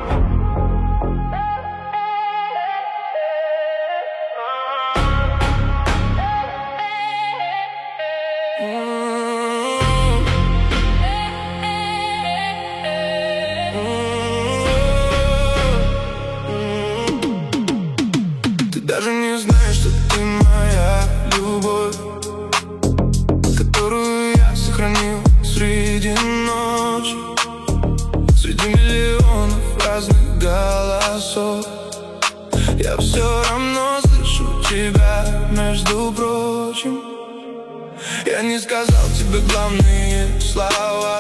Ты даже не знаешь, что ты моя любовь, которую я сохранил среди ночи, среди миллионов разных голосов. Я все равно слышу тебя, между прочим. Я не сказал тебе главные слова,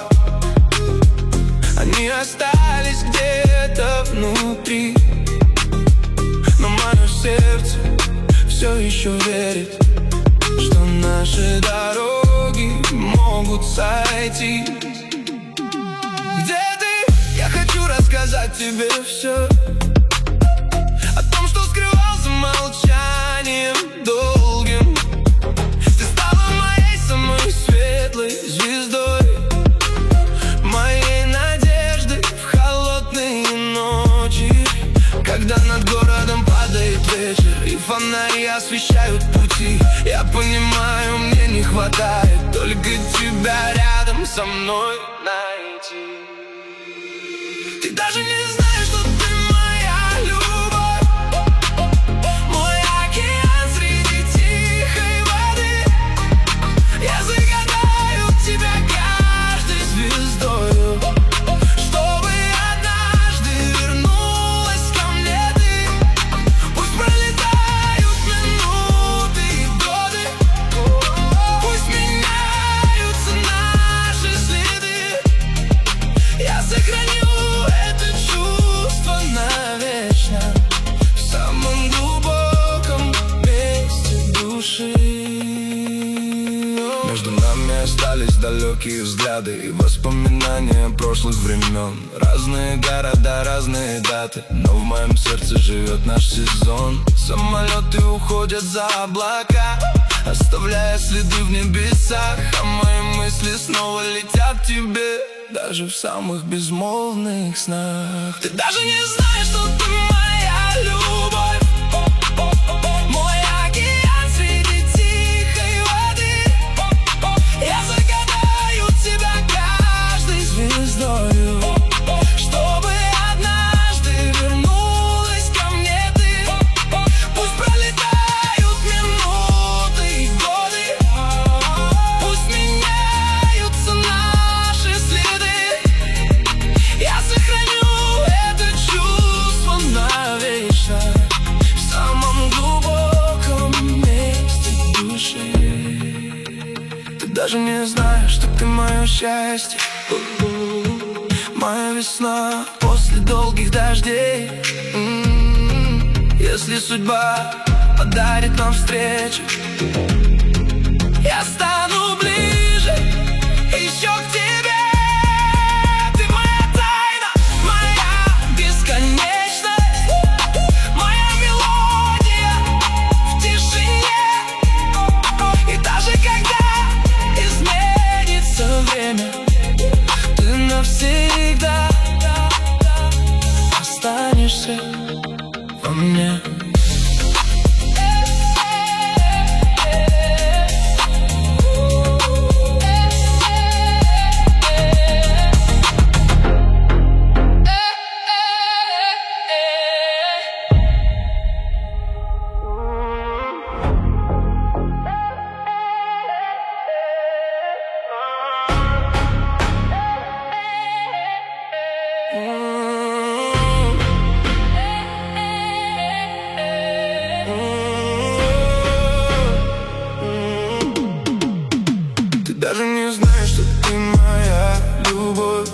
они остались где-то внутри. Но мое сердце все еще верит, что наши дороги могут сойти. Где ты? Я хочу рассказать тебе все о том, что скрывал за молчанием долгим. Ты стала моей самой светлой звездой, моей надеждой в холодные ночи, когда над городом падает вечер и фонари освещают пути. Я понимаю, мне не хватает только тебя рядом со мной найти. Ты даже не знаешь, что ты моя любовь, мой океан среди тихой воды. Я загадаю тебя каждой звездою, чтобы однажды вернулась ко мне ты. Пусть пролетают минуты и годы, пусть меняются наши следы. Я сохраню это чувство навечно в самом глубоком месте души. Между нами остались далекие взгляды и воспоминания прошлых времен. Разные города, разные даты, но в моем сердце живет наш сезон. Самолеты уходят за облака, оставляя следы в небесах, а мои мысли снова летят к тебе, даже в самых безмолвных снах. Ты даже не знаешь, что ты моя любовь, мой океан среди тихой воды. Я загадаю тебя каждой звездою, чтобы однажды вернулась ко мне ты. Пусть пролетают минуты и годы, пусть меняются наши следы. Я сохраню это чувство навечно в самом глубоком месте души. Ты даже не знаешь, что ты мое счастье, моя весна после долгих дождей. Если судьба подарит нам встречу, я стану ближе еще к тебе. Ты моя тайна, моя бесконечность, моя мелодия в тишине. И даже когда изменится время, ты навсегда останешься во мне. Ты даже не знаешь, что ты моя любовь,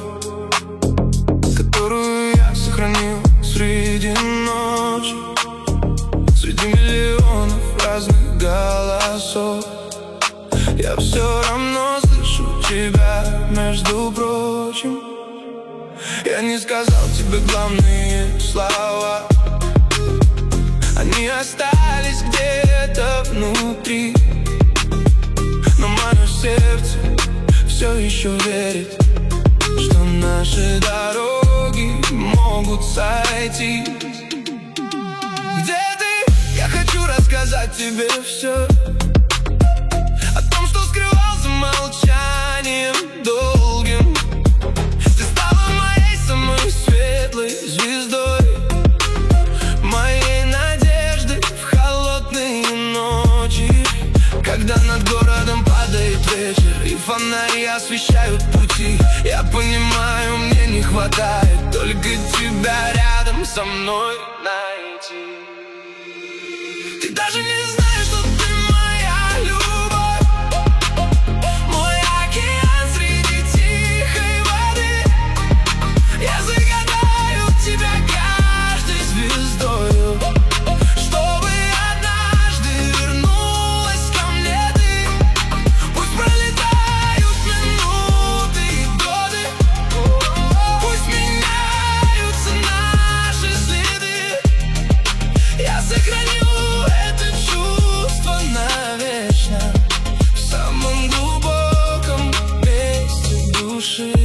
которую я сохранил среди ночи, среди миллионов разных голосов. Я все равно слышу тебя, между прочим. Я не сказал тебе главные слова, они остались где-то внутри. Но мое сердце все еще верит, что наши дороги могут могут сойтись. Где ты? Я хочу рассказать тебе все о том, что скрывал за молчанием долгим. Ты стала моей самой светлой звездой, моей надеждой в холодные ночи, когда над городом падает вечер и фонари освещают пути. Я понимаю, мне не хватает только тебя рядом со мной найти. Ты даже не знаешь, что ты моя любовь, мой океан среди тихой воды. Я загадаю тебя каждой звездою, чтобы однажды вернулась ко мне ты. Пусть пролетают минуты и годы, пусть меняются наши следы. Я сохраню это чувство навечно в самом глубоком месте души.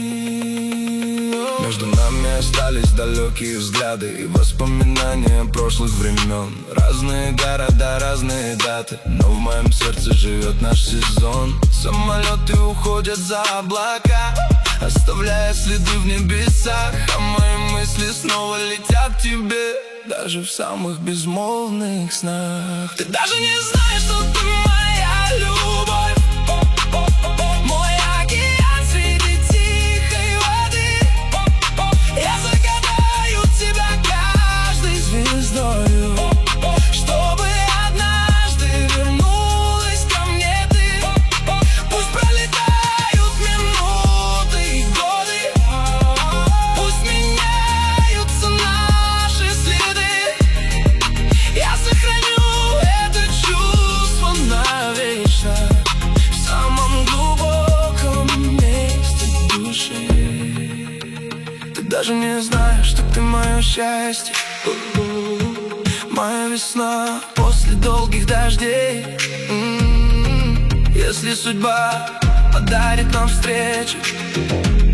Между нами остались далекие взгляды и воспоминания прошлых времен. Разные города, разные даты, но в моем сердце живет наш сезон. Самолеты уходят за облака, оставляя следы в небесах, а мои мысли снова летят к тебе, даже в самых безмолвных снах. Ты даже не знаешь, что ты моя любовь, мой океан среди тихой воды. Я загадаю тебя каждой звездою, чтобы однажды вернулась ко мне ты. Пусть пролетают минуты и годы, пусть меняются наши следы. Я сохраню это чувство навечно в самом глубоком месте души. Ты даже не знаешь, что ты мое счастье, моя весна после долгих дождей. Если судьба подарит нам встречу,